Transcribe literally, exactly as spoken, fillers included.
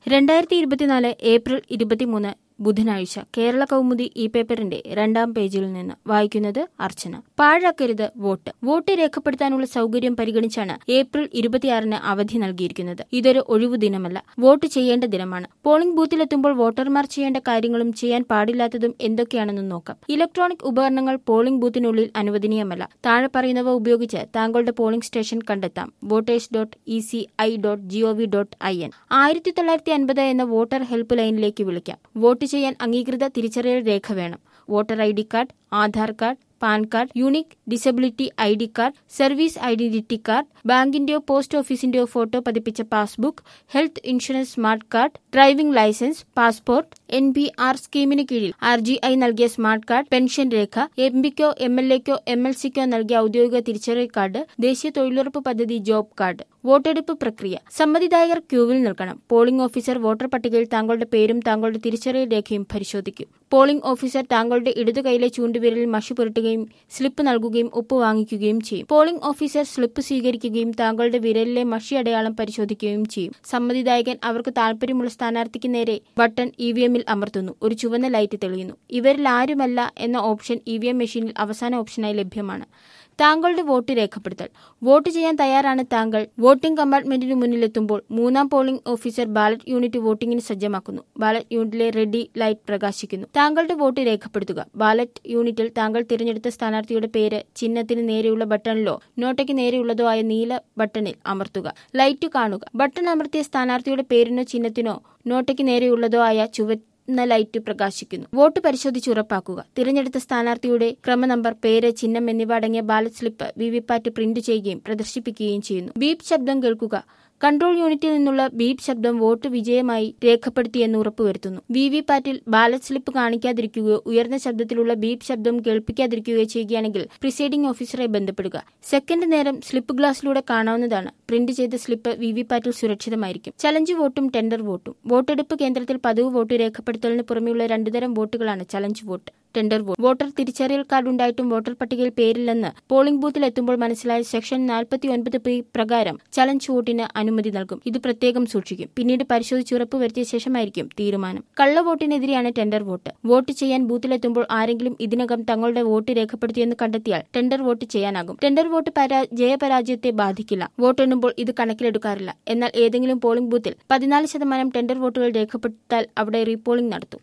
രണ്ടായിരത്തി ഇരുപത്തിനാല് ഏപ്രിൽ ഇരുപത്തിമൂന്ന് ബുധനാഴ്ച കേരള കൗമുദി ഈ പേപ്പറിന്റെ രണ്ടാം പേജിൽ നിന്ന് വായിക്കുന്നത് അർച്ചന. പാഴാക്കരുത് വോട്ട്. വോട്ട് രേഖപ്പെടുത്താനുള്ള സൗകര്യം പരിഗണിച്ചാണ് ഏപ്രിൽ ഇരുപത്തിയാറിന് അവധി നൽകിയിരിക്കുന്നത്. ഇതൊരു ഒഴിവു ദിനമല്ല, വോട്ട് ചെയ്യേണ്ട ദിനമാണ്. പോളിംഗ് ബൂത്തിലെത്തുമ്പോൾ വോട്ടർമാർ ചെയ്യേണ്ട കാര്യങ്ങളും ചെയ്യാൻ പാടില്ലാത്തതും എന്തൊക്കെയാണെന്ന് നോക്കാം. ഇലക്ട്രോണിക് ഉപകരണങ്ങൾ പോളിംഗ് ബൂത്തിനുള്ളിൽ അനുവദനീയമല്ല. താഴെ പറയുന്നവ ഉപയോഗിച്ച് താങ്കളുടെ പോളിംഗ് സ്റ്റേഷൻ കണ്ടെത്താം. Voters dot E C I dot G O V dot I N. ആയിരത്തി തൊള്ളായിരത്തി അൻപത് എന്ന വോട്ടർ ഹെൽപ്പ് ലൈനിലേക്ക് വിളിക്കാം. വോട്ട് ചെയ്യാൻ അംഗീകൃത തിരിച്ചറിയൽ രേഖ വേണം. Voter I D card, Aadhaar card, PAN card, unique disability I D card, service identity card, ബാങ്കിന്റെയോ പോസ്റ്റ് ഓഫീസിന്റെയോ ഫോട്ടോ പതിപ്പിച്ച passbook, health insurance smart card, driving licence, passport, N P R സ്കീമിന് കീഴിൽ ആർ ജി ഐ നൽകിയ smart card, pension രേഖ, M പിക്കോ M L എക്കോ M L സിക്കോ നൽകിയ ഔദ്യോഗിക തിരിച്ചറിയൽ കാർഡ്, ദേശീയ തൊഴിലുറപ്പ് പദ്ധതി ജോബ് കാർഡ്. വോട്ടെടുപ്പ് പ്രക്രിയ. സമ്മതിദായകർ ക്യൂവിൽ നിൽക്കണം. പോളിംഗ് ഓഫീസർ വോട്ടർ പട്ടികയിൽ താങ്കളുടെ പേരും താങ്കളുടെ തിരിച്ചറിയൽ രേഖയും പരിശോധിക്കും. പോളിംഗ് ഓഫീസർ താങ്കളുടെ ഇടതു കൈയിലെ ചൂണ്ടുവിരലിൽ മഷി പുരട്ടുകയും സ്ലിപ്പ് നൽകുകയും ഒപ്പ് വാങ്ങിക്കുകയും ചെയ്യും. പോളിംഗ് ഓഫീസർ സ്ലിപ്പ് സ്വീകരിക്കുകയും താങ്കളുടെ വിരലിലെ മഷി അടയാളം പരിശോധിക്കുകയും ചെയ്യും. സമ്മതിദായകൻ അവർക്ക് താൽപര്യമുള്ള സ്ഥാനാർത്ഥിക്ക് നേരെ ബട്ടൺ ഇ വി എമ്മിൽ അമർത്തുന്നു. ഒരു ചുവന്ന ലൈറ്റ് തെളിയുന്നു. ഇവരിൽ ആരുമല്ല എന്ന ഓപ്ഷൻ ഇ വി എം മെഷീനിൽ അവസാന ഓപ്ഷനായി ലഭ്യമാണ്. താങ്കളുടെ വോട്ട് രേഖപ്പെടുത്തൽ. വോട്ട് ചെയ്യാൻ തയ്യാറാണ് താങ്കൾ. വോട്ടിംഗ് കമ്പാർട്ട്മെന്റിന് മുന്നിലെത്തുമ്പോൾ മൂന്നാം പോളിംഗ് ഓഫീസർ ബാലറ്റ് യൂണിറ്റ് വോട്ടിംഗിന് സജ്ജമാക്കുന്നു. ബാലറ്റ് യൂണിറ്റിലെ റെഡി ലൈറ്റ് പ്രകാശിക്കുന്നു. താങ്കളുടെ വോട്ട് രേഖപ്പെടുത്തുക. ബാലറ്റ് യൂണിറ്റിൽ താങ്കൾ തിരഞ്ഞെടുത്ത സ്ഥാനാർത്ഥിയുടെ പേര് ചിഹ്നത്തിന് നേരെയുള്ള ബട്ടണിലോ നോട്ടയ്ക്ക് നേരെയുള്ളതോ ആയ നീല ബട്ടണിൽ അമർത്തുക. ലൈറ്റ് കാണുക. ബട്ടൺ അമർത്തിയ സ്ഥാനാർത്ഥിയുടെ പേരിനോ ചിഹ്നത്തിനോ നോട്ടയ്ക്ക് നേരെയുള്ളതോ ആയ ചുവ ന്ന ലൈറ്റ് പ്രകാശിക്കുന്നു. വോട്ട് പരിശോധിച്ച് ഉറപ്പാക്കുക. തിരഞ്ഞെടുത്ത സ്ഥാനാർത്ഥിയുടെ ക്രമനമ്പർ, പേര്, ചിഹ്നം എന്നിവ അടങ്ങിയ ബാലറ്റ് സ്ലിപ്പ് വിവിപാറ്റ് പ്രിന്റ് ചെയ്യുകയും പ്രദർശിപ്പിക്കുകയും ചെയ്യുന്നു. ബീപ് ശബ്ദം കേൾക്കുക. കൺട്രോൾ യൂണിറ്റിൽ നിന്നുള്ള ബീപ് ശബ്ദം വോട്ട് വിജയമായി രേഖപ്പെടുത്തിയെന്ന് ഉറപ്പുവരുത്തുന്നു. വിവിപാറ്റിൽ ബാലറ്റ് സ്ലിപ്പ് കാണിക്കാതിരിക്കുകയോ ഉയർന്ന ശബ്ദത്തിലുള്ള ബീപ് ശബ്ദം കേൾപ്പിക്കാതിരിക്കുകയോ ചെയ്യുകയാണെങ്കിൽ പ്രിസൈഡിംഗ് ഓഫീസറെ ബന്ധപ്പെടുക. സെക്കൻഡ് നേരം സ്ലിപ്പ് ഗ്ലാസിലൂടെ കാണാവുന്നതാണ്. പ്രിന്റ് ചെയ്ത സ്ലിപ്പ് വിവിപാറ്റിൽ സുരക്ഷിതമായിരിക്കും. ചലഞ്ച് വോട്ടും ടെൻഡർ വോട്ടും. വോട്ടെടുപ്പ് കേന്ദ്രത്തിൽ പതിവ് വോട്ട് രേഖപ്പെടുത്തലിന് പുറമെയുള്ള രണ്ടുതരം വോട്ടുകളാണ് challenge vote, tender vote. Voter തിരിച്ചറിയൽ കാർഡ് ഉണ്ടായിട്ടും വോട്ടർ പട്ടികയിൽ പേരില്ലെന്ന് പോളിംഗ് ബൂത്തിൽ എത്തുമ്പോൾ മനസ്സിലായ സെക്ഷൻ നാൽപ്പത്തി ഒൻപത് പി പ്രകാരം ചലഞ്ച് വോട്ടിന് അനുമതി നൽകും. ഇത് പ്രത്യേകം സൂക്ഷിക്കും. പിന്നീട് പരിശോധിച്ച് ഉറപ്പ് വരുത്തിയ ശേഷമായിരിക്കും തീരുമാനം. കള്ളവോട്ടിനെതിരെയാണ് ടെൻഡർ വോട്ട്. വോട്ട് ചെയ്യാൻ ബൂത്തിലെത്തുമ്പോൾ ആരെങ്കിലും ഇതിനകം തങ്ങളുടെ വോട്ട് രേഖപ്പെടുത്തിയെന്ന് കണ്ടെത്തിയാൽ ടെൻഡർ വോട്ട് ചെയ്യാനാകും. ടെൻഡർ വോട്ട് ജയപരാജയത്തെ ബാധിക്കില്ല. വോട്ടെണ്ണുമ്പോൾ ഇത് കണക്കിലെടുക്കാറില്ല. എന്നാൽ ഏതെങ്കിലും പോളിംഗ് ബൂത്തിൽ പതിനാല് ശതമാനം ടെൻഡർ വോട്ടുകൾ രേഖപ്പെടുത്താൽ അവിടെ റീപോളിംഗ് നടത്തും.